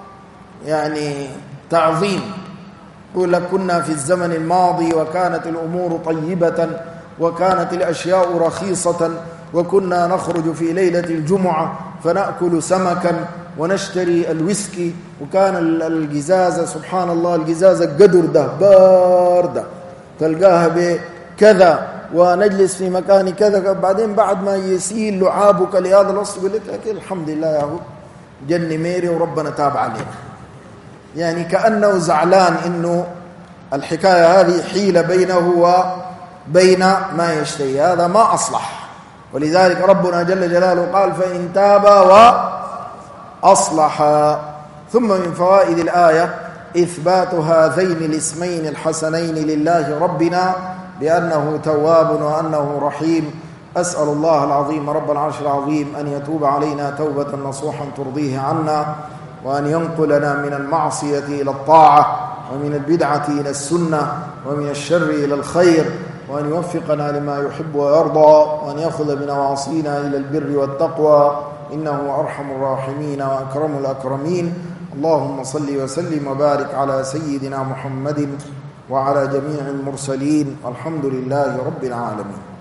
يعني تعظيم، يقول لك كنا في الزمن الماضي وكانت الأمور طيبة وكانت الأشياء رخيصة وكنا نخرج في ليلة الجمعة فنأكل سمكا ونشتري الويسكي، وكان الجزازة سبحان الله الجزازة قدر ده باردة تلقاها بكذا ونجلس في مكان كذا. بعدين بعد ما يسيل لعابك لهذا الوصف يقول لك الحمد لله يا هو جني ميري وربنا تاب علينا، يعني كأنه زعلان إنه الحكاية هذه حيلة بينه وبين ما يشتهي. هذا ما أصلح. ولذلك ربنا جل جلاله قال فإن تابا وأصلحا. ثم من فوائد الآية إثبات هذين الاسمين الحسنين لله ربنا بأنه تواب وأنه رحيم. أسأل الله العظيم رب العرش العظيم أن يتوب علينا توبة نصوحا ترضيه عنا، وأن ينقلنا من المعصية إلى الطاعة، ومن البدعة إلى السنة، ومن الشر إلى الخير، وأن يوفقنا لما يحب ويرضى، وأن يأخذ بنواصينا إلى البر والتقوى، إنه أرحم الراحمين وأكرم الأكرمين. اللهم صل وسلم وبارك على سيدنا محمد وعلى جميع المرسلين، الحمد لله رب العالمين.